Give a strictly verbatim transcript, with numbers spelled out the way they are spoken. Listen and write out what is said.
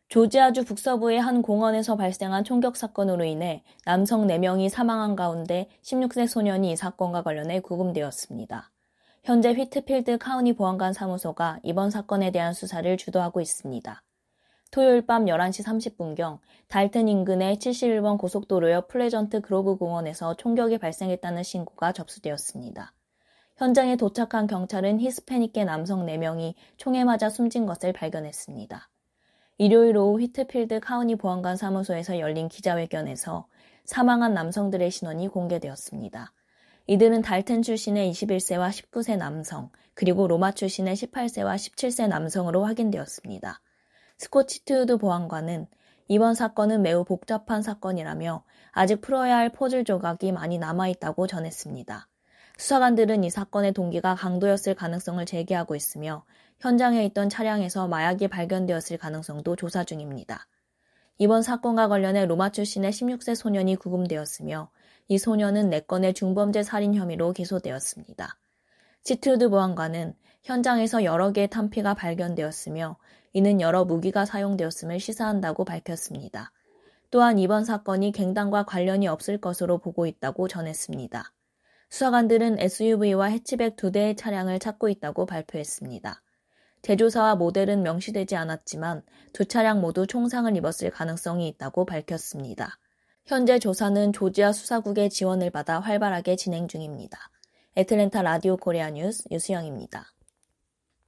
조지아주 북서부의 한 공원에서 발생한 총격 사건으로 인해 남성 네 명이 사망한 가운데 십육 세 소년이 이 사건과 관련해 구금되었습니다. 현재 휘트필드 카운티 보안관 사무소가 이번 사건에 대한 수사를 주도하고 있습니다. 토요일 밤 열한 시 삼십 분경 달튼 인근의 칠십일 번 고속도로 옆 플레전트 그로브 공원에서 총격이 발생했다는 신고가 접수되었습니다. 현장에 도착한 경찰은 히스패닉계 남성 네 명이 총에 맞아 숨진 것을 발견했습니다. 일요일 오후 휘트필드 카운티 보안관 사무소에서 열린 기자회견에서 사망한 남성들의 신원이 공개되었습니다. 이들은 달튼 출신의 이십일 세와 십구 세 남성, 그리고 로마 출신의 십팔 세와 십칠 세 남성으로 확인되었습니다. 스콧 치트우드 보안관은 이번 사건은 매우 복잡한 사건이라며 아직 풀어야 할 퍼즐 조각이 많이 남아있다고 전했습니다. 수사관들은 이 사건의 동기가 강도였을 가능성을 제기하고 있으며 현장에 있던 차량에서 마약이 발견되었을 가능성도 조사 중입니다. 이번 사건과 관련해 로마 출신의 십육 세 소년이 구금되었으며 이 소년은 네 건의 중범죄 살인 혐의로 기소되었습니다. 치트우드 보안관은 현장에서 여러 개의 탄피가 발견되었으며 이는 여러 무기가 사용되었음을 시사한다고 밝혔습니다. 또한 이번 사건이 갱단과 관련이 없을 것으로 보고 있다고 전했습니다. 수사관들은 에스유브이와 해치백 두 대의 차량을 찾고 있다고 발표했습니다. 제조사와 모델은 명시되지 않았지만 두 차량 모두 총상을 입었을 가능성이 있다고 밝혔습니다. 현재 조사는 조지아 수사국의 지원을 받아 활발하게 진행 중입니다. 애틀랜타 라디오 코리아 뉴스 유수영입니다.